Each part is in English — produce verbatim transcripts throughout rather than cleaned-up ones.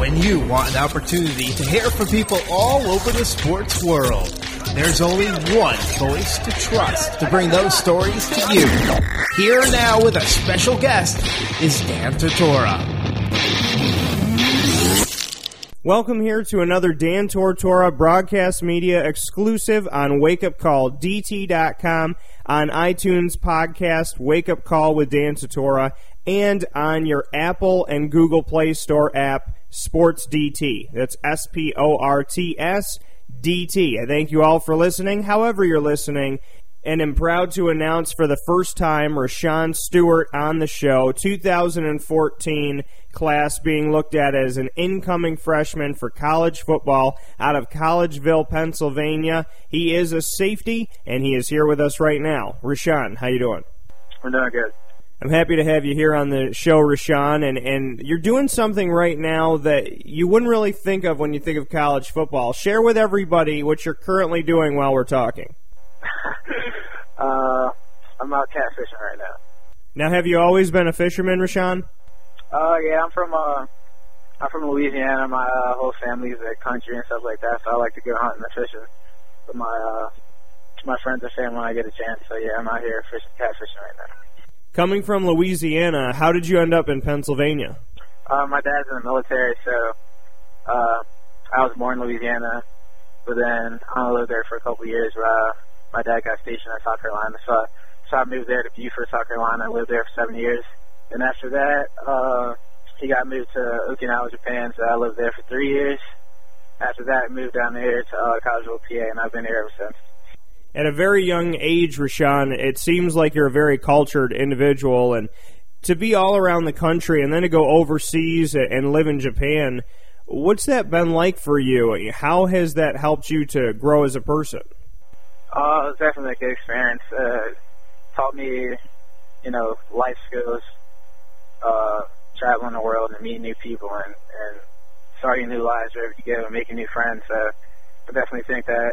When you want an opportunity to hear from people all over the sports world, there's only one voice to trust to bring those stories to you. Here now with a special guest is Dan Tortora. Welcome here to another Dan Tortora Broadcast Media exclusive on Wake Up Call, D T dot com, on iTunes podcast, Wake Up Call with Dan Tortora, and on your Apple and Google Play Store app, Sports D T. That's S P O R T S D T. I thank you all for listening, however you're listening, and am proud to announce for the first time Rashawn Stewart on the show, two thousand fourteen class being looked at as an incoming freshman for college football out of Collegeville, Pennsylvania. He is a safety, and he is here with us right now. Rashawn, how you doing? I'm doing good. I'm happy to have you here on the show, Rashawn, and, and you're doing something right now that you wouldn't really think of when you think of college football. Share with everybody what you're currently doing while we're talking. uh, I'm out catfishing right now. Now, have you always been a fisherman, Rashawn? Uh, yeah, I'm from uh, I'm from Louisiana. My uh, whole family's at country and stuff like that, so I like to go hunting and fishing with my uh, my friends and family when I get a chance. So yeah, I'm out here fishing, catfishing right now. Coming from Louisiana, how did you end up in Pennsylvania? Uh, my dad's in the military, so uh, I was born in Louisiana, but then I lived there for a couple of years. Uh, my dad got stationed in South Carolina, so, so I moved there to Beaufort, South Carolina. I lived there for seven years. And after that, uh, he got moved to Okinawa, Japan, so I lived there for three years. After that, I moved down there to uh, Collegeville, P A, and I've been here ever since. At a very young age, Rashawn, it seems like you're a very cultured individual, and to be all around the country and then to go overseas and live in Japan, what's that been like for you? How has that helped you to grow as a person? Uh, it was definitely a good experience. Uh, taught me, you know, life skills, uh, traveling the world and meeting new people and, and starting new lives wherever you go and making new friends. So I definitely think that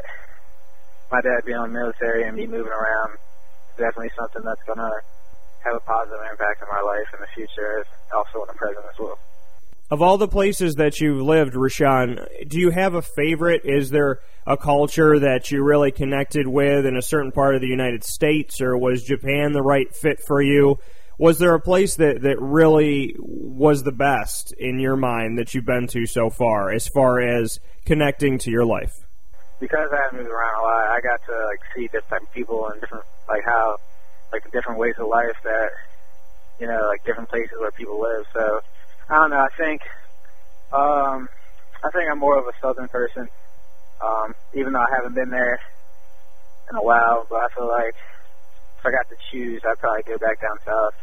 my dad being in the military and me moving around is definitely something that's going to have a positive impact on my life in the future, also in the present as well. Of all the places that you've lived, Rashawn, do you have a favorite? Is there a culture that you really connected with in a certain part of the United States, or was Japan the right fit for you? Was there a place that, that really was the best in your mind that you've been to so far, as far as connecting to your life? Because I have moved around a lot, I got to like see different type of people and different, like how, like the different ways of life that, you know, like different places where people live. So I don't know. I think, um, I think I'm more of a southern person, um, even though I haven't been there in a while. But I feel like if I got to choose, I'd probably go back down south.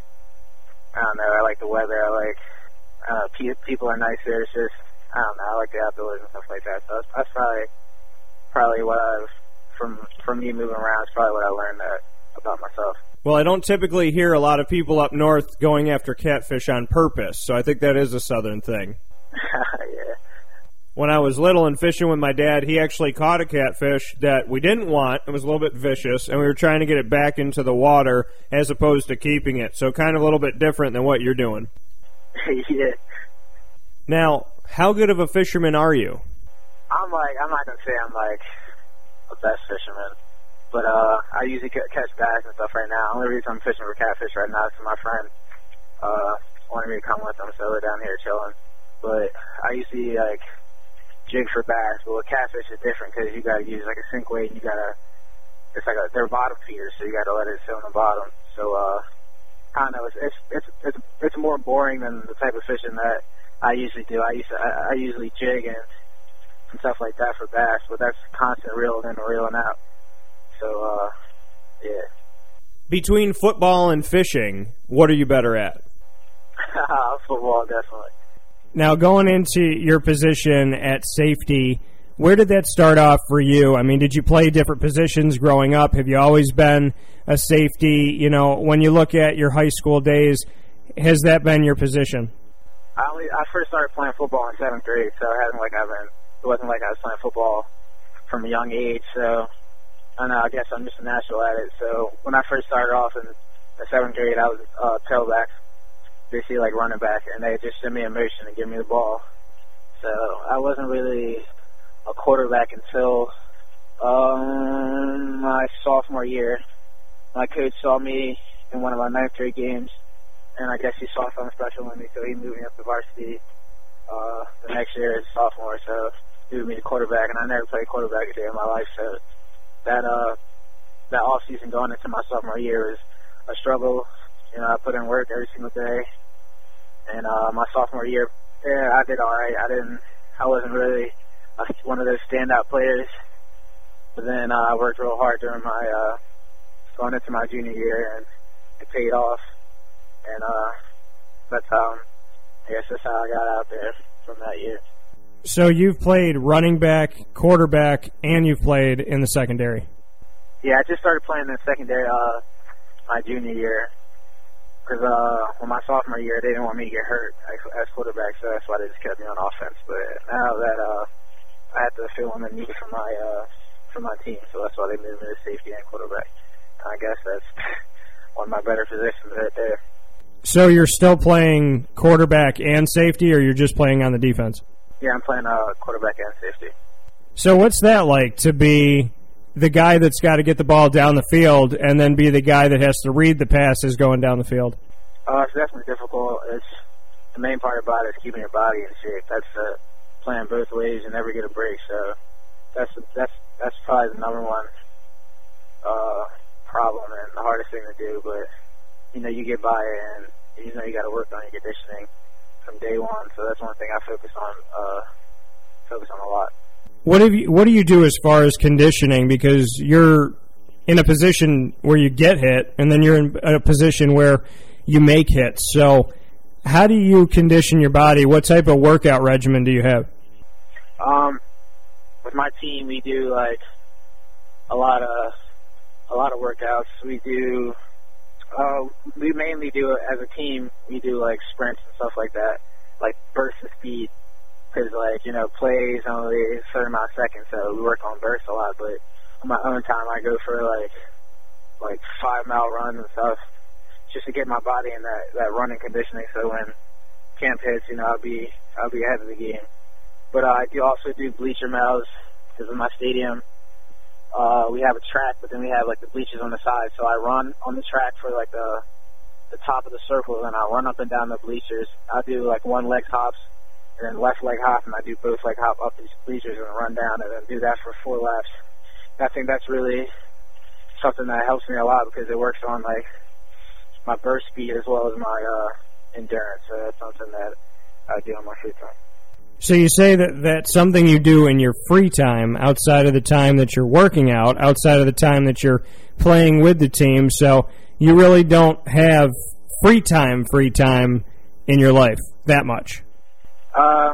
I don't know. I like the weather. I like uh, people are nicer. It's just I don't know. I like the outdoors and stuff like that. So that's, that's probably probably what I've from from me moving around. It's probably what I learned that, about myself. Well, I don't typically hear a lot of people up north going after catfish on purpose, so I think that is a southern thing. Yeah. When I was little and fishing with my dad, he actually caught a catfish that we didn't want. It was a little bit vicious, and we were trying to get it back into the water as opposed to keeping it, so kind of a little bit different than what you're doing. Yeah. Now, how good of a fisherman are you? I'm like, I'm not going to say I'm like the best fisherman. But uh, I usually catch bass and stuff right now. The only reason I'm fishing for catfish right now is my friend uh, wanted me to come with him, so we're down here chilling. But I usually like jig for bass, but with catfish it's different because you got to use like a sink weight. And you got to, it's like a, they're bottom feeders, so you got to let it sit on the bottom. So uh, I don't know, it's, it's it's it's it's more boring than the type of fishing that I usually do. I used to, I, I usually jig and, and stuff like that for bass, but that's constant reeling in and reeling out. So, uh, yeah. Between football and fishing, what are you better at? Football, definitely. Now, going into your position at safety, where did that start off for you? I mean, did you play different positions growing up? Have you always been a safety? You know, when you look at your high school days, has that been your position? I, only, I first started playing football in seventh grade, so it hasn't like I've been. It wasn't like I was playing football from a young age, so. I don't know, I guess I'm just a natural at it. So when I first started off in the seventh grade, I was uh, tailback, basically like running back, and they just send me in motion and give me the ball. So I wasn't really a quarterback until um, my sophomore year. My coach saw me in one of my ninth grade games, and I guess he saw something special in me, so he moved me up to varsity uh, the next year as a sophomore. So he moved me to quarterback, and I never played quarterback a day in my life. So that uh, that off season going into my sophomore year was a struggle. You know, I put in work every single day, and uh, my sophomore year, yeah, I did all right. I didn't, I wasn't really uh, one of those standout players. But then uh, I worked real hard during my uh, going into my junior year, and it paid off. And uh, that's how, I guess that's how I got out there from that year. So you've played running back, quarterback, and you've played in the secondary. Yeah, I just started playing in the secondary uh, my junior year. Because uh, when my sophomore year, they didn't want me to get hurt as, as quarterback, so that's why they just kept me on offense. But now that uh, I had to fill in the need for my uh, for my team, so that's why they moved me to safety and quarterback. I guess that's one of my better positions right there. So you're still playing quarterback and safety, or you're just playing on the defense? Yeah, I'm playing uh, quarterback and safety. So what's that like, to be the guy that's got to get the ball down the field and then be the guy that has to read the passes going down the field? Uh, it's definitely difficult. It's the main part about it is keeping your body in shape. That's uh, playing both ways and never get a break. So that's that's that's probably the number one uh, problem and the hardest thing to do. But you know, you get by it, and you know you got to work on your conditioning from day one. So that's one thing I focus on. Uh, focus on a lot. What have you? What do you do as far as conditioning? Because you're in a position where you get hit, and then you're in a position where you make hits. So, how do you condition your body? What type of workout regimen do you have? Um, with my team, we do like a lot of a lot of workouts. We do. Uh, we mainly do it as a team. We do like sprints and stuff like that, like bursts of speed. Because, like, you know, plays only a certain amount of seconds, so we work on bursts a lot. But on my own time, I go for, like, like five-mile runs and stuff just to get my body in that, that running conditioning. So when camp hits, you know, I'll be I'll be ahead of the game. But uh, I do also do bleacher miles because in my stadium, uh, we have a track, but then we have, like, the bleachers on the side. So I run on the track for, like, the, the top of the circle, and I run up and down the bleachers. I do, like, one-leg hops. And then left leg hop, and I do both leg hop up these bleachers and run down, and then do that for four laps. And I think that's really something that helps me a lot because it works on like my burst speed as well as my uh, endurance. So that's something that I do on my free time. So you say that that's something you do in your free time outside of the time that you're working out, outside of the time that you're playing with the team. So you really don't have free time, free time in your life that much. Uh,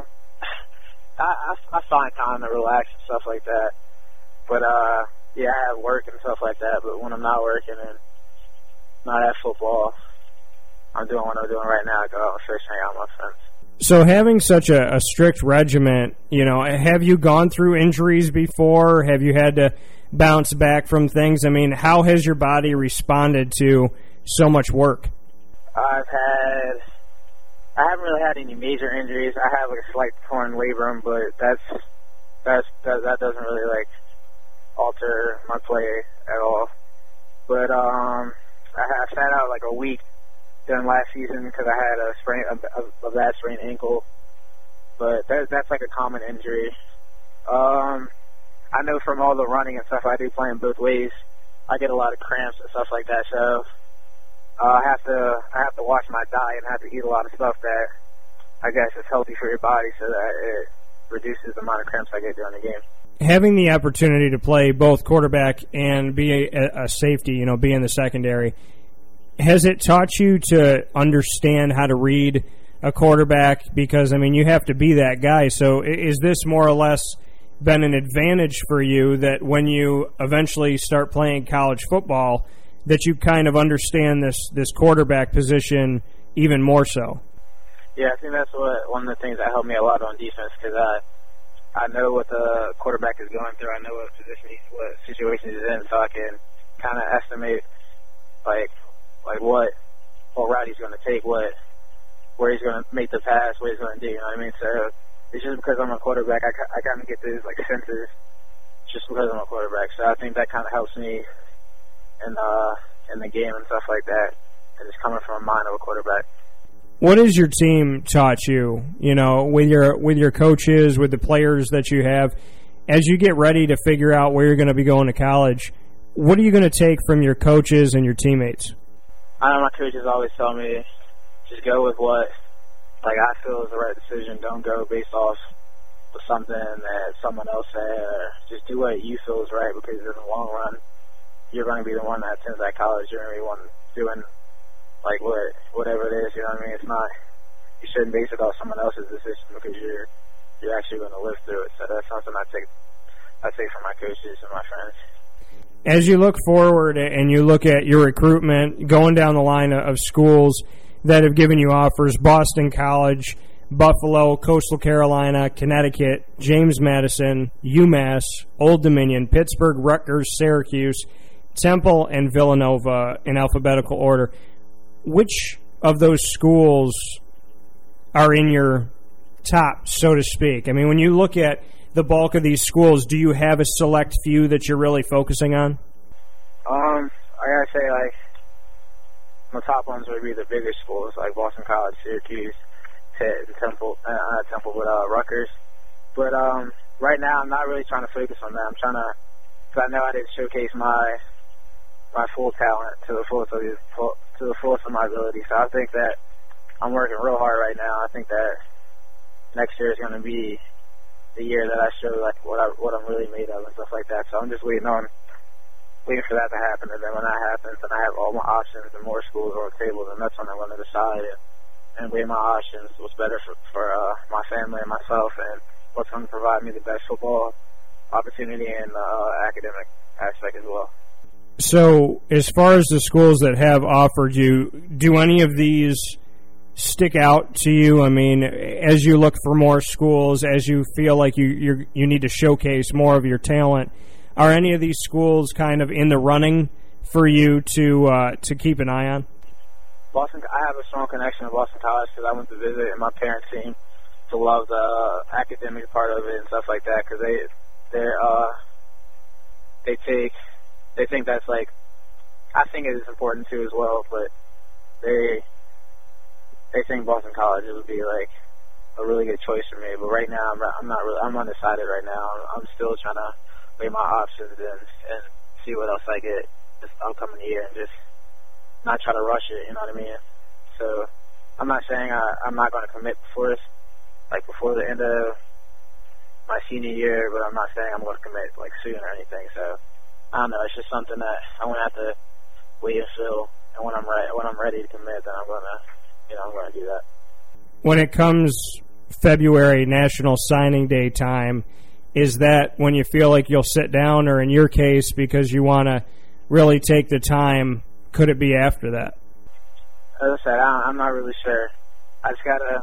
I, I, I find time to relax and stuff like that. But, uh, yeah, I have work and stuff like that. But when I'm not working and not at football, I'm doing what I'm doing right now. I go out and fish, hang out with my friends. So having such a, a strict regiment, you know, have you gone through injuries before? Have you had to bounce back from things? I mean, how has your body responded to so much work? I've had... I haven't really had any major injuries. I have like a slight torn labrum, but that's that's that, that doesn't really like alter my play at all. But um, I, I sat out like a week during last season because I had a sprain, a, a, a bad sprained ankle. But that, that's like a common injury. Um, I know from all the running and stuff I do playing both ways, I get a lot of cramps and stuff like that. So. Uh, I have to I have to watch my diet and I have to eat a lot of stuff that I guess is healthy for your body so that it reduces the amount of cramps I get during the game. Having the opportunity to play both quarterback and be a, a safety, you know, be in the secondary, has it taught you to understand how to read a quarterback? Because, I mean, you have to be that guy. So is this more or less been an advantage for you that when you eventually start playing college football – that you kind of understand this, this quarterback position even more so? Yeah, I think that's what one of the things that helped me a lot on defense because I I know what the quarterback is going through. I know what position he's, what situation he's in, so I can kind of estimate like like what what route he's going to take, what where he's going to make the pass, what he's going to do. You know what I mean? So it's just because I'm a quarterback. I, I kind of get these like senses just because I'm a quarterback. So I think that kind of helps me in uh in the game and stuff like that. And it's coming from a mind of a quarterback. What has your team taught you? You know, with your with your coaches, with the players that you have, as you get ready to figure out where you're going to be going to college, what are you going to take from your coaches and your teammates? I know my coaches always tell me, just go with what like I feel is the right decision. Don't go based off of something that someone else said, or just do what you feel is right, because in the long run, you're going to be the one that attends that college. You're going to be the one doing like what whatever it is. You know what I mean? It's not. You shouldn't base it off someone else's decision, because you're you're actually going to live through it. So that's something I take I take from my coaches and my friends. As you look forward and you look at your recruitment, going down the line of schools that have given you offers, Boston College, Buffalo, Coastal Carolina, Connecticut, James Madison, UMass, Old Dominion, Pittsburgh, Rutgers, Syracuse, Temple, and Villanova in alphabetical order, which of those schools are in your top, so to speak? I mean, when you look at the bulk of these schools, do you have a select few that you're really focusing on? Um, I gotta say, like, the top ones would be the bigger schools, like Boston College, Syracuse, Pitt, and Temple, uh, not Temple, but uh, Rutgers. But um, right now, I'm not really trying to focus on that. I'm trying to, because I know I didn't showcase my my full talent to the fullest of the, to the fullest of my ability. So I think that I'm working real hard right now. I think that next year is going to be the year that I show like what I what I'm really made of and stuff like that. So I'm just waiting on waiting for that to happen, and then when that happens, and I have all my options and more schools on the table, then that's when I'm going to decide and, and weigh my options, what's better for for uh, my family and myself, and what's going to provide me the best football opportunity and uh, academic aspect as well. So, as far as the schools that have offered you, do any of these stick out to you? I mean, as you look for more schools, as you feel like you you you need to showcase more of your talent, are any of these schools kind of in the running for you to uh, to keep an eye on? Boston, I have a strong connection to Boston College because I went to visit, and my parents seem to love the uh, academic part of it and stuff like that, because they they uh they take they think that's like, I think it is important too as well, but they. They think Boston College would be like a really good choice for me, but right now I'm not, I'm not really I'm undecided right now. I'm, I'm still trying to weigh my options and and see what else I get this upcoming year, and just not try to rush it. You know what I mean? So I'm not saying I, I'm not going to commit before this, like before the end of my senior year, but I'm not saying I'm going to commit like soon or anything. So I don't know. It's just something that I'm going to have to wait and feel, and when I'm right when I'm ready to commit, then I'm going to. You know, I'm going to do that. When it comes February, National Signing Day time, is that when you feel like you'll sit down, or in your case, because you want to really take the time, could it be after that? As I said, I'm not really sure. I just gotta,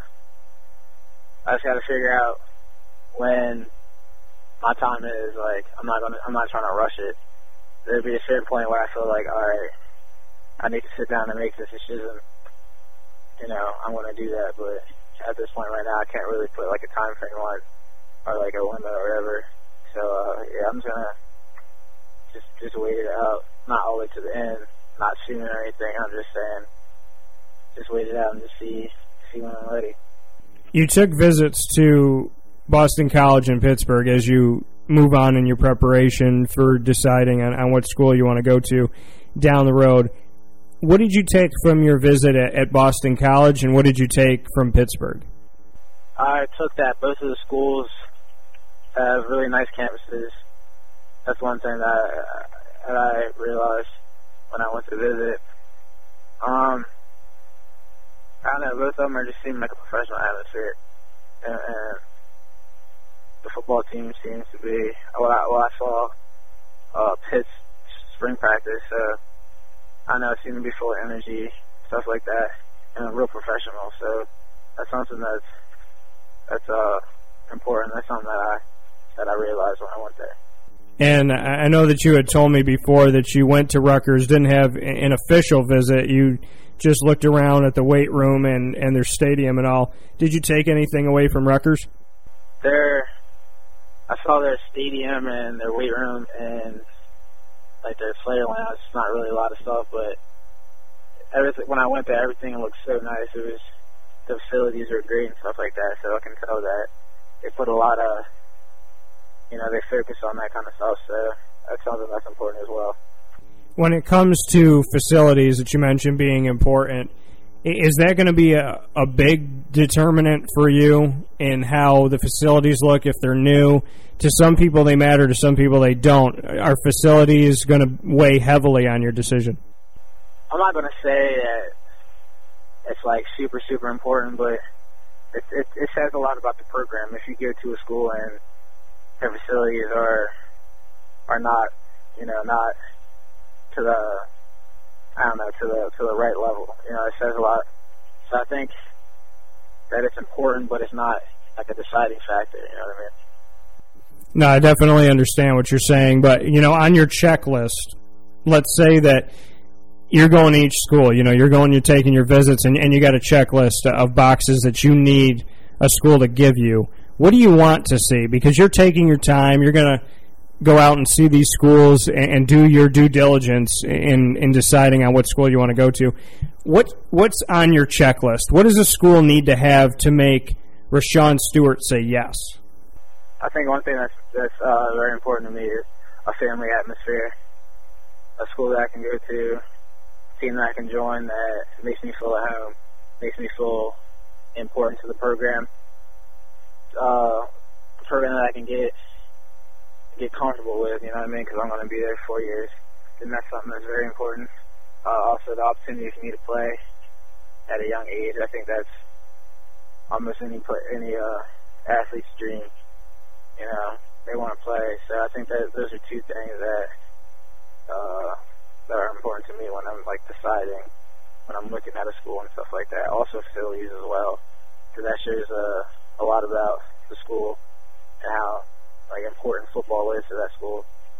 I just gotta figure out when my time is. Like, I'm not gonna, I'm not trying to rush it. There'll be a certain point where I feel like, all right, I need to sit down and make this decision. You know, I'm going to do that, but at this point right now, I can't really put like a time frame on it, or like a window or whatever. So, uh, yeah, I'm just going to just just wait it out, not all the way to the end, not soon or anything. I'm just saying, just wait it out and just see, see when I'm ready. You took visits to Boston College and Pittsburgh as you move on in your preparation for deciding on, on what school you want to go to down the road. What did you take from your visit at, at Boston College, and what did you take from Pittsburgh? I took that both of the schools have really nice campuses. That's one thing that I, that I realized when I went to visit. Um, I don't know, both of them are just seem like a professional atmosphere, and, and the football team seems to be. Well, I, well, I saw uh, Pitt's spring practice. So I know it seemed to be full of energy, stuff like that, and real professional. So that's something that's that's uh important. That's something that I that I realized when I went there. And I know that you had told me before that you went to Rutgers, didn't have an official visit. You just looked around at the weight room and, and their stadium and all. Did you take anything away from Rutgers? their, I saw their stadium and their weight room and like their player lounge. It's not really a lot of stuff, but everything, when I went there, everything looked so nice. It was, the facilities were great and stuff like that, so I can tell that they put a lot of, you know, they focus on that kind of stuff, so that's something that's important as well. When it comes to facilities that you mentioned being important, is that going to be a, a big determinant for you in how the facilities look if they're new? To some people they matter, to some people they don't. Are facilities going to weigh heavily on your decision? I'm not going to say that it's like super, super important, but it, it, it says a lot about the program. If you go to a school and their facilities are are not, you know, not to the, I don't know, to the to the right level. You know, it says a lot. So I think that it's important, but it's not like a deciding factor. You know what I mean? No, I definitely understand what you're saying, but you know, on your checklist, let's say that you're going to each school. You know, you're going, you're taking your visits, and, and you got a checklist of boxes that you need a school to give you. What do you want to see? Because you're taking your time. You're going to go out and see these schools and, and do your due diligence in, in deciding on what school you want to go to. What What's on your checklist? What does a school need to have to make Rashawn Stewart say yes? I think one thing that's, that's uh, very important to me is a family atmosphere, a school that I can go to, a team that I can join that makes me feel at home, makes me feel important to the program, uh, a program that I can get get comfortable with, you know what I mean, because I'm going to be there for four years, and that's something that's very important. Uh, also, the opportunity for me to play at a young age, I think that's almost any play, any uh, athlete's dream. You know, they want to play, so I think that those are two things that uh, that are important to me when I'm like deciding, when I'm looking at a school and stuff like that. Also, facilities as well, because that shows uh, a lot about the school and how like important football is to that school.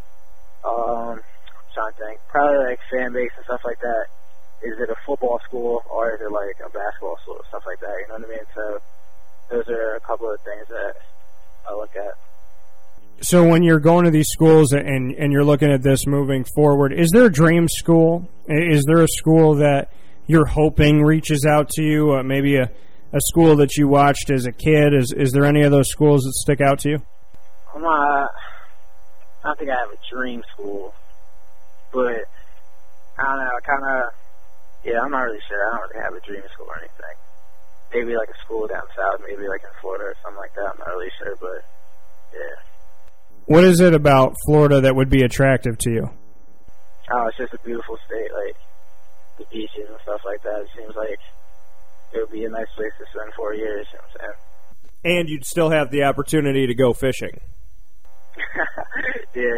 Um, I'm trying to think. Probably like fan base and stuff like that. Is it a football school or is it like a basketball school, stuff like that? You know what I mean? So those are a couple of things that I look at. So when you're going to these schools and and you're looking at this moving forward, is there a dream school? Is there a school that you're hoping reaches out to you? Uh, maybe a, a school that you watched as a kid? Is is there any of those schools that stick out to you? I'm not, I don't think I have a dream school, but I don't know, I kind of, yeah, I'm not really sure. I don't really have a dream school or anything. Maybe like a school down south, maybe like in Florida or something like that. I'm not really sure, but yeah. What is it about Florida that would be attractive to you? Oh, it's just a beautiful state, like the beaches and stuff like that. It seems like it would be a nice place to spend four years, you know what I'm saying? And you'd still have the opportunity to go fishing. Yeah.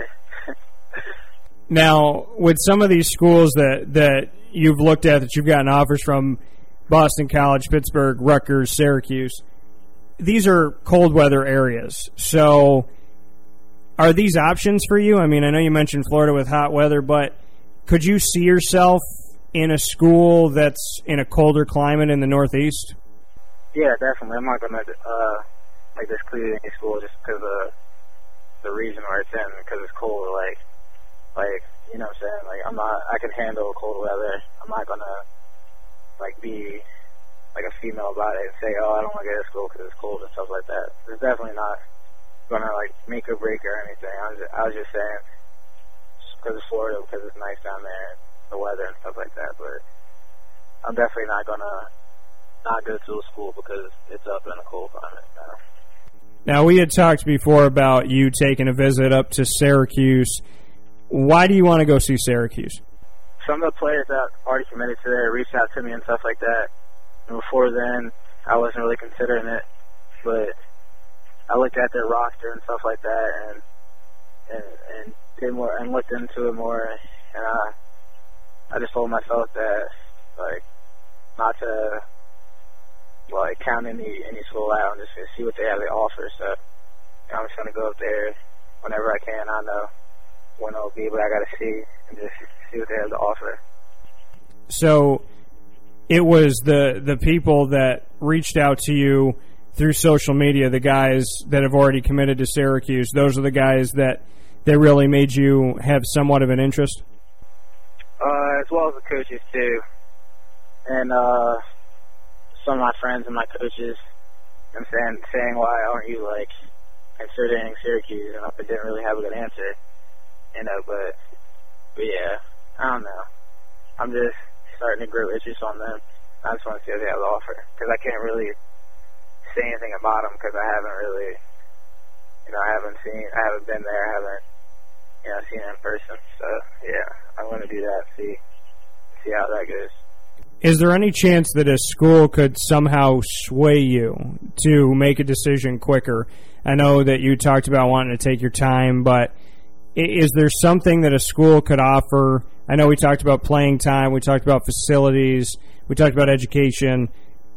Now, with some of these schools that, that you've looked at, that you've gotten offers from, Boston College, Pittsburgh, Rutgers, Syracuse, these are cold weather areas. So are these options for you? I mean, I know you mentioned Florida with hot weather, but could you see yourself in a school that's in a colder climate in the Northeast? Yeah, definitely. I'm not going to uh, like disclude any school just because of the region where it's in, because it's cold. Like, like you know what I'm saying? Like, I'm not, I can handle cold weather. I'm not going to, like, be like a female about it and say, oh, I don't want to go to school because it's cold and stuff like that. It's definitely not going to, like, make or break or anything. I was just, I was just saying, just because it's Florida, because it's nice down there, the weather and stuff like that. But I'm definitely not going to not go to a school because it's up in a cold climate. You know? Now, we had talked before about you taking a visit up to Syracuse. Why do you want to go see Syracuse? Some of the players that already committed to there reached out to me and stuff like that. And before then, I wasn't really considering it. But I looked at their roster and stuff like that and and, and did more and looked into it more. And I, I just told myself that, like, not to, like, count any, any school out and just see what they have to offer. So I'm just going to go up there whenever I can. I know when it'll be, but I got to see and just see what they have to offer. So it was the the people that reached out to you through social media, the guys that have already committed to Syracuse, those are the guys that, that really made you have somewhat of an interest? Uh, as well as the coaches, too. And uh, some of my friends and my coaches, I'm saying, saying why aren't you, like, considering Syracuse? And I didn't really have a good answer, you know, but, but yeah, I don't know. I'm just starting to grow interest on them. I just want to see what they have to offer, because I can't really say anything about them because I haven't really, you know, I haven't seen, I haven't been there, I haven't, you know, seen it in person. So, yeah, I want to do that, see, see how that goes. Is there any chance that a school could somehow sway you to make a decision quicker? I know that you talked about wanting to take your time, but is there something that a school could offer? I know we talked about playing time, we talked about facilities, we talked about education.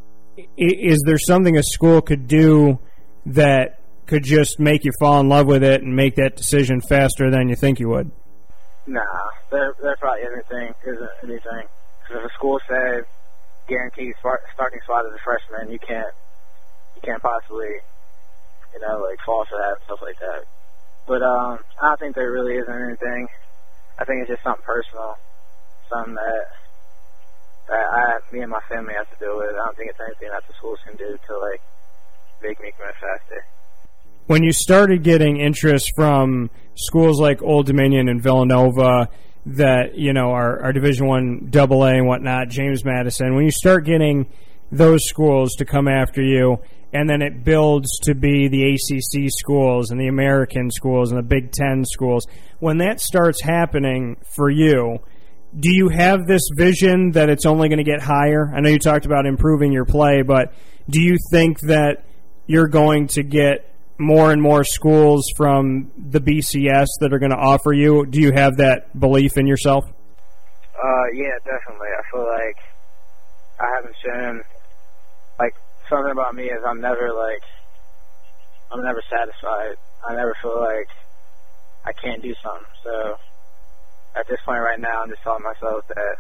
Is there something a school could do that could just make you fall in love with it and make that decision faster than you think you would? Nah, there, there probably isn't isn't anything. Because if a school said guaranteed starting spot as a freshman, you can't, you can't possibly, you know, like fall for that and stuff like that. But um, I don't think there really isn't anything. I think it's just something personal, something that that I, me and my family have to deal with. I don't think it's anything that the schools can do to like make me commit faster. When you started getting interest from schools like Old Dominion and Villanova, that you know are, are Division One Double A and whatnot, James Madison, when you start getting those schools to come after you, and then it builds to be the A C C schools and the American schools and the Big Ten schools, when that starts happening for you, do you have this vision that it's only going to get higher? I know you talked about improving your play, but do you think that you're going to get more and more schools from the B C S that are going to offer you? Do you have that belief in yourself? Uh, yeah, definitely. I feel like I haven't shown, like, something about me is I'm never, like, I'm never satisfied. I never feel like I can't do something. So at this point right now, I'm just telling myself that,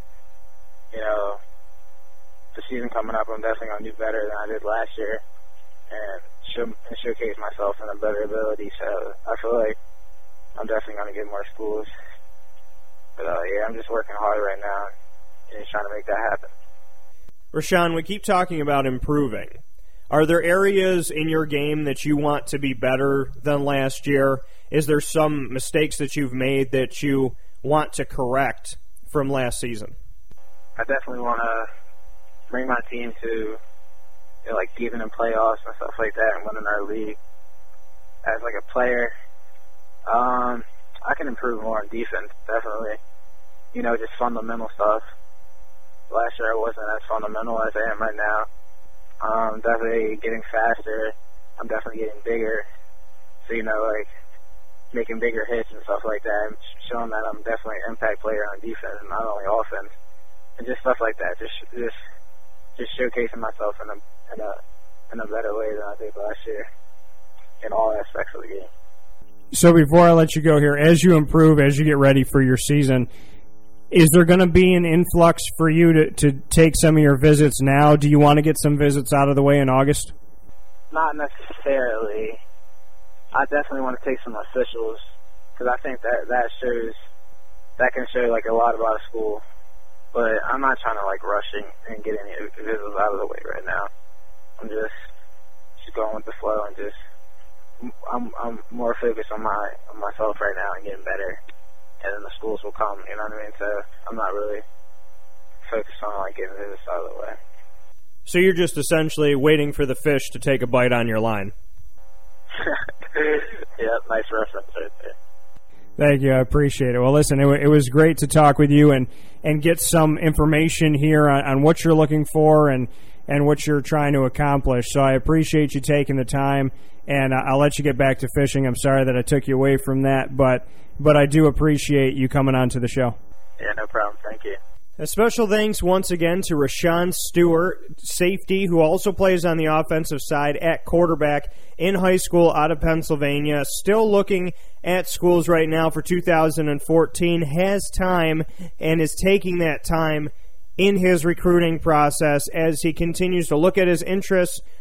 you know, the season coming up, I'm definitely going to do better than I did last year and show, and showcase myself in a better ability. So I feel like I'm definitely going to get more schools. But, uh, yeah, I'm just working hard right now and just trying to make that happen. Rashawn, we keep talking about improving. Are there areas in your game that you want to be better than last year? Is there some mistakes that you've made that you want to correct from last season? I definitely want to bring my team to, you know, like even in playoffs and stuff like that and winning our league. As like a player, um, I can improve more on defense, definitely. You know, just fundamental stuff. Last year I wasn't as fundamental as I am right now. Um, definitely getting faster. I'm definitely getting bigger. So, you know, like, making bigger hits and stuff like that, and showing that I'm definitely an impact player on defense and not only offense, and just stuff like that. Just, just, just showcasing myself in a, in a, in a better way than I did last year in all aspects of the game. So before I let you go here, as you improve, as you get ready for your season, is there going to be an influx for you to, to take some of your visits now? Do you want to get some visits out of the way in August? Not necessarily. I definitely want to take some officials because I think that that shows, that can show like a lot about a school. But I'm not trying to like rushing and get any visits out of the way right now. I'm just just going with the flow and just I'm I'm more focused on my on myself right now and getting better. And then the schools will come, you know what I mean? So I'm not really focused on like getting visits out of the way. So you're just essentially waiting for the fish to take a bite on your line. Yeah, nice reference right there. Thank you. I appreciate it. Well, listen, it, w- it was great to talk with you and, and get some information here on, on what you're looking for and, and what you're trying to accomplish. So I appreciate you taking the time, and I'll let you get back to fishing. I'm sorry that I took you away from that, but but I do appreciate you coming on to the show. Yeah, no problem. Thank you. A special thanks once again to Rashawn Stewart, safety, who also plays on the offensive side at quarterback in high school out of Pennsylvania. Still looking at schools right now for two thousand fourteen, has time and is taking that time in his recruiting process as he continues to look at his interests,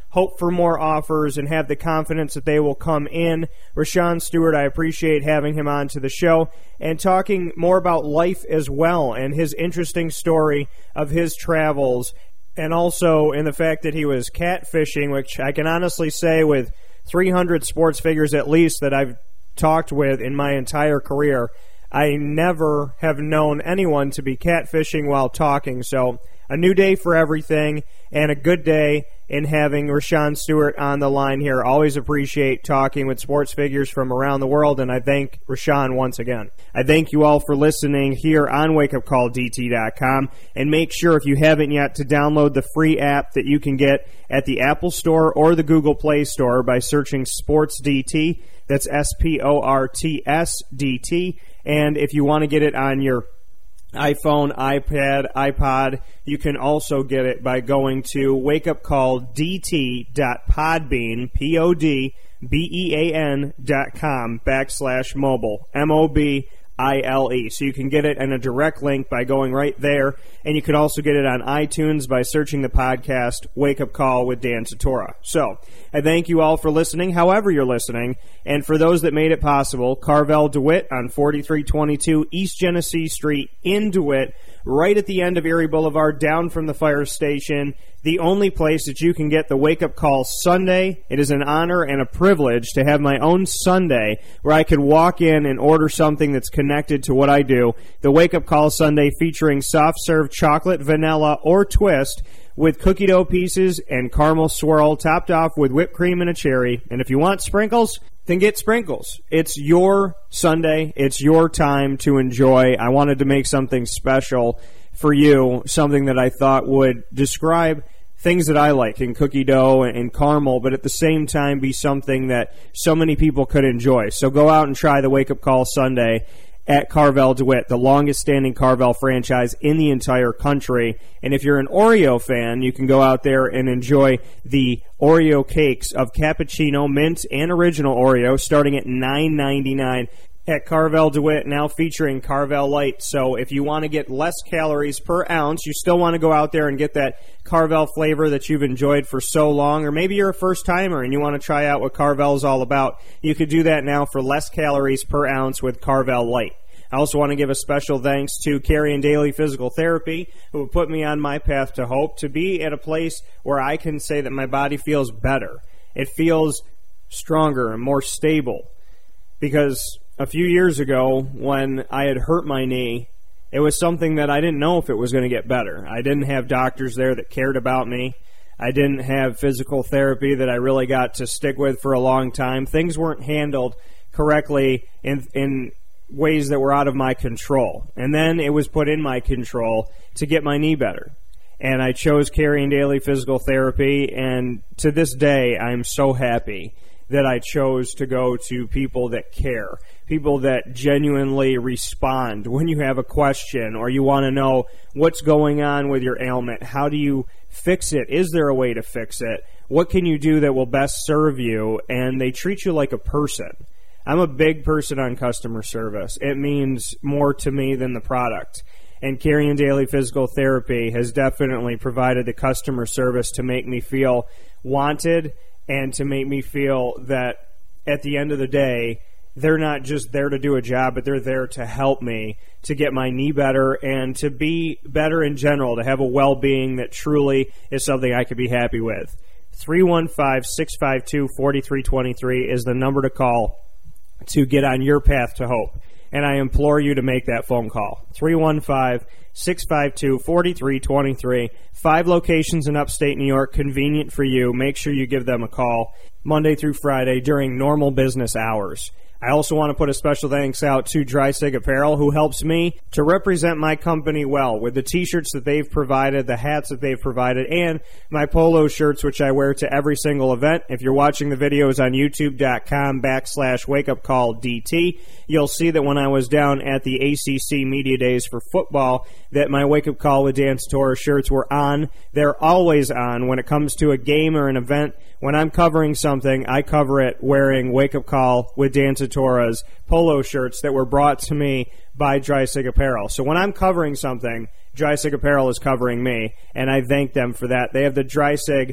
hope for more offers and have the confidence that they will come in. Rashawn Stewart, I appreciate having him on to the show and talking more about life as well and his interesting story of his travels, and also in the fact that he was catfishing, which I can honestly say with three hundred sports figures at least that I've talked with in my entire career, I never have known anyone to be catfishing while talking. So a new day for everything and a good day in having Rashawn Stewart on the line here. Always appreciate talking with sports figures from around the world, and I thank Rashawn once again. I thank you all for listening here on wake up call d t dot com, and make sure if you haven't yet to download the free app that you can get at the Apple Store or the Google Play Store by searching Sports D T. That's S P O R T S D T. And if you want to get it on your iPhone, iPad, iPod, you can also get it by going to wake up call d t dot podbean, P O D B E A N dot com backslash mobile, M O B I L E. So you can get it in a direct link by going right there, and you can also get it on iTunes by searching the podcast Wake Up Call with Dan Tortora. So I thank you all for listening, however you're listening, and for those that made it possible, Carvel DeWitt on forty-three twenty-two East Genesee Street in DeWitt, right at the end of Erie Boulevard, down from the fire station, the only place that you can get the Wake Up Call Sunday. It is an honor and a privilege to have my own Sunday where I could walk in and order something that's connected to what I do. The Wake Up Call Sunday featuring soft serve chocolate, vanilla, or twist with cookie dough pieces and caramel swirl topped off with whipped cream and a cherry. And if you want sprinkles, then get sprinkles. It's your Sunday. It's your time to enjoy. I wanted to make something special for you, something that I thought would describe things that I like in cookie dough and, and caramel, but at the same time be something that so many people could enjoy. So go out and try the Wake Up Call Sunday at Carvel DeWitt, the longest-standing Carvel franchise in the entire country. And if you're an Oreo fan, you can go out there and enjoy the Oreo cakes of cappuccino, mint, and original Oreo starting at nine ninety-nine at Carvel DeWitt, now featuring Carvel Light. So if you want to get less calories per ounce, you still want to go out there and get that Carvel flavor that you've enjoyed for so long, or maybe you're a first-timer and you want to try out what Carvel's all about, you could do that now for less calories per ounce with Carvel Light. I also want to give a special thanks to Carrie and Daly Physical Therapy, who put me on my path to hope, to be at a place where I can say that my body feels better. It feels stronger and more stable. Because a few years ago, when I had hurt my knee, it was something that I didn't know if it was going to get better. I didn't have doctors there that cared about me. I didn't have physical therapy that I really got to stick with for a long time. Things weren't handled correctly in in ways that were out of my control. And then it was put in my control to get my knee better. And I chose Carrie and Daly Physical Therapy, and to this day, I'm so happy that I chose to go to people that care, people that genuinely respond when you have a question or you want to know what's going on with your ailment. How do you fix it? Is there a way to fix it? What can you do that will best serve you? And they treat you like a person. I'm a big person on customer service. It means more to me than the product. And Carrie and Daly Physical Therapy has definitely provided the customer service to make me feel wanted and to make me feel that at the end of the day, they're not just there to do a job, but they're there to help me to get my knee better and to be better in general, to have a well-being that truly is something I could be happy with. three one five, six five two, four three two three is the number to call to get on your path to hope. And I implore you to make that phone call. three one five, six five two, four three two three. Five locations in upstate New York, convenient for you. Make sure you give them a call Monday through Friday during normal business hours. I also want to put a special thanks out to Dreisig Apparel, who helps me to represent my company well with the t-shirts that they've provided, the hats that they've provided, and my polo shirts, which I wear to every single event. If you're watching the videos on youtube.com backslash wakeupcalldt, you'll see that when I was down at the A C C Media Days for football, that my Wake Up Call with Dan Tortora shirts were on. They're always on when it comes to a game or an event. When I'm covering something, I cover it wearing Wake Up Call with Dan Tortora's polo shirts that were brought to me by Dreisig Apparel. So when I'm covering something, Dreisig Apparel is covering me, and I thank them for that. They have the Dreisig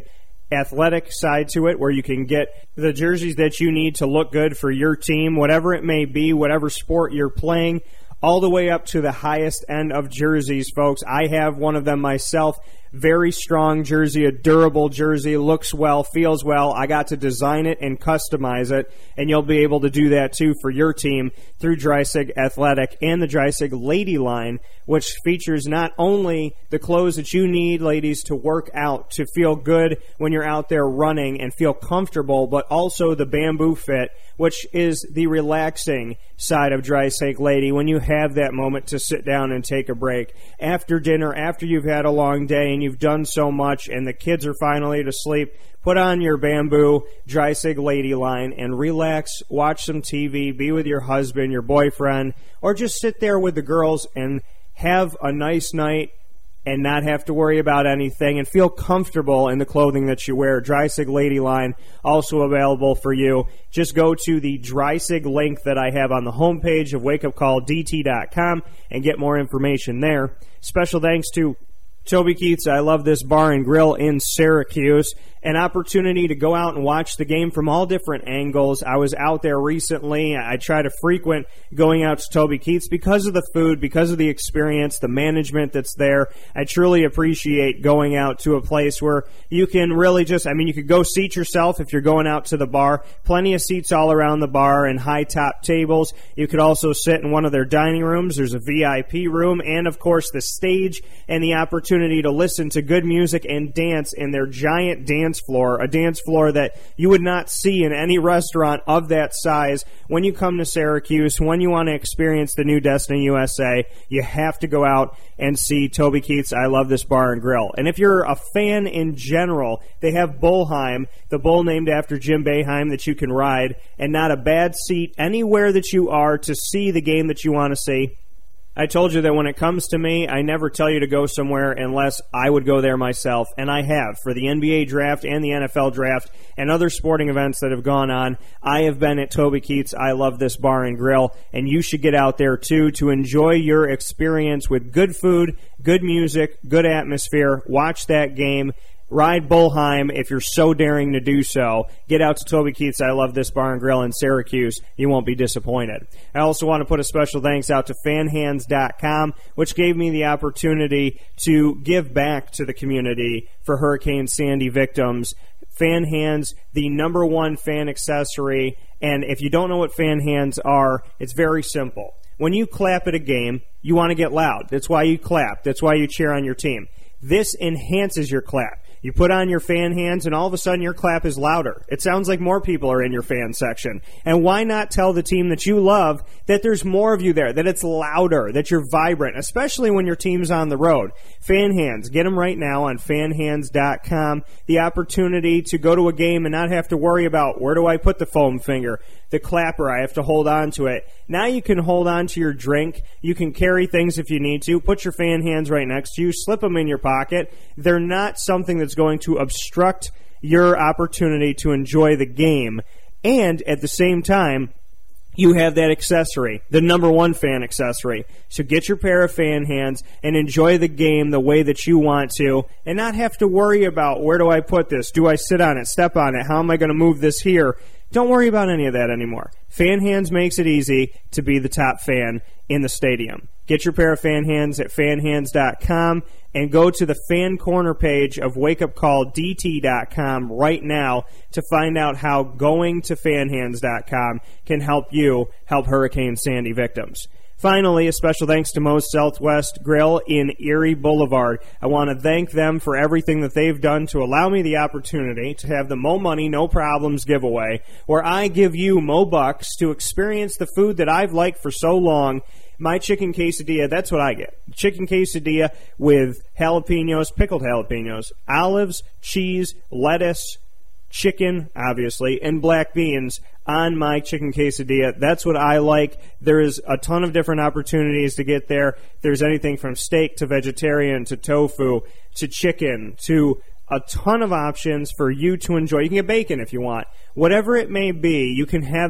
athletic side to it, where you can get the jerseys that you need to look good for your team, whatever it may be, whatever sport you're playing, all the way up to the highest end of jerseys, folks. I have one of them myself. Very strong jersey, a durable jersey, looks well, feels well. I got to design it and customize it, and you'll be able to do that too for your team through Dreisig Athletic and the Dreisig Lady line, which features not only the clothes that you need, ladies, to work out, to feel good when you're out there running and feel comfortable, but also the Bamboo Fit, which is the relaxing side of Dreisig Lady when you have that moment to sit down and take a break. After dinner, after you've had a long day and you've done so much and the kids are finally to sleep, put on your Bamboo Dreisig Lady line and relax, watch some T V, be with your husband, your boyfriend, or just sit there with the girls and have a nice night and not have to worry about anything and feel comfortable in the clothing that you wear. Dreisig Lady line also available for you. Just go to the Dreisig link that I have on the homepage of wake up call d t dot com and get more information there. Special thanks to Toby Keith's I Love This Bar and Grill in Syracuse. An opportunity to go out and watch the game from all different angles. I was out there recently. I try to frequent going out to Toby Keith's because of the food, because of the experience, the management that's there. I truly appreciate going out to a place where you can really just, I mean, you could go seat yourself if you're going out to the bar. Plenty of seats all around the bar and high top tables. You could also sit in one of their dining rooms. There's a V I P room and, of course, the stage and the opportunity to listen to good music and dance in their giant dance floor, a dance floor that you would not see in any restaurant of that size. When you come to Syracuse, when you want to experience the new Destiny U S A, you have to go out and see Toby Keith's I Love This Bar and Grill. And if you're a fan in general, they have Bullheim, the bull named after Jim Boeheim that you can ride, and not a bad seat anywhere that you are to see the game that you want to see. I told you that when it comes to me, I never tell you to go somewhere unless I would go there myself, and I have. For the N B A draft and the N F L draft and other sporting events that have gone on, I have been at Toby Keith's I Love This Bar and Grill, and you should get out there too to enjoy your experience with good food, good music, good atmosphere, watch that game. Ride Bullheim if you're so daring to do so. Get out to Toby Keith's I Love This Bar and Grill in Syracuse. You won't be disappointed. I also want to put a special thanks out to fan hands dot com, which gave me the opportunity to give back to the community for Hurricane Sandy victims. Fan Hands, the number one fan accessory. And if you don't know what fan hands are, it's very simple. When you clap at a game, you want to get loud. That's why you clap. That's why you cheer on your team. This enhances your clap. You put on your fan hands, and all of a sudden your clap is louder. It sounds like more people are in your fan section. And why not tell the team that you love that there's more of you there, that it's louder, that you're vibrant, especially when your team's on the road. Fan Hands, get them right now on fan hands dot com. The opportunity to go to a game and not have to worry about where do I put the foam finger, the clapper, I have to hold on to it. Now you can hold on to your drink. You can carry things if you need to. Put your fan hands right next to you. Slip them in your pocket. They're not something that's going to obstruct your opportunity to enjoy the game. And at the same time, you have that accessory, the number one fan accessory. So get your pair of fan hands and enjoy the game the way that you want to and not have to worry about where do I put this? Do I sit on it, step on it? How am I going to move this here? Don't worry about any of that anymore. Fan Hands makes it easy to be the top fan in the stadium. Get your pair of fan hands at fan hands dot com and go to the fan corner page of wake up call d t dot com right now to find out how going to fan hands dot com can help you help Hurricane Sandy victims. Finally, a special thanks to Moe's Southwest Grill in Erie Boulevard. I want to thank them for everything that they've done to allow me the opportunity to have the Mo Money, No Problems giveaway, where I give you Mo Bucks to experience the food that I've liked for so long. My chicken quesadilla, that's what I get. Chicken quesadilla with jalapenos, pickled jalapenos, olives, cheese, lettuce, chicken, obviously, and black beans on my chicken quesadilla. That's what I like. There is a ton of different opportunities to get there. There's anything from steak to vegetarian to tofu to chicken to a ton of options for you to enjoy. You can get bacon if you want. Whatever it may be, you can have it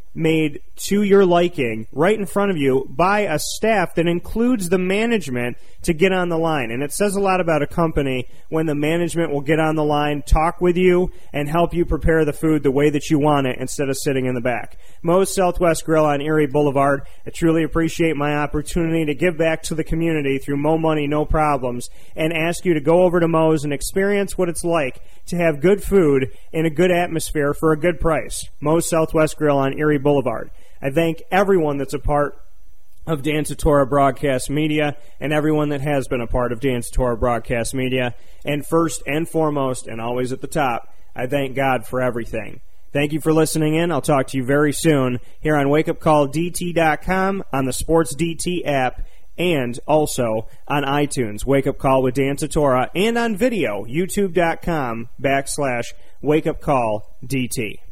made to your liking right in front of you by a staff that includes the management to get on the line. And it says a lot about a company when the management will get on the line, talk with you, and help you prepare the food the way that you want it instead of sitting in the back. Moe's Southwest Grill on Erie Boulevard. I truly appreciate my opportunity to give back to the community through Mo Money, No Problems, and ask you to go over to Moe's and experience what it's like to have good food in a good atmosphere for a good price. Moe's Southwest Grill on Erie Boulevard. I thank everyone that's a part of Dan Tortora Broadcast Media and everyone that has been a part of Dan Tortora Broadcast Media. And first and foremost, and always at the top, I thank God for everything. Thank you for listening in. I'll talk to you very soon here on wake up call d t dot com, on the Sports D T app, and also on iTunes, Wake Up Call with Dan Tortora, and on video, youtube dot com backslash Wake Up Call D T.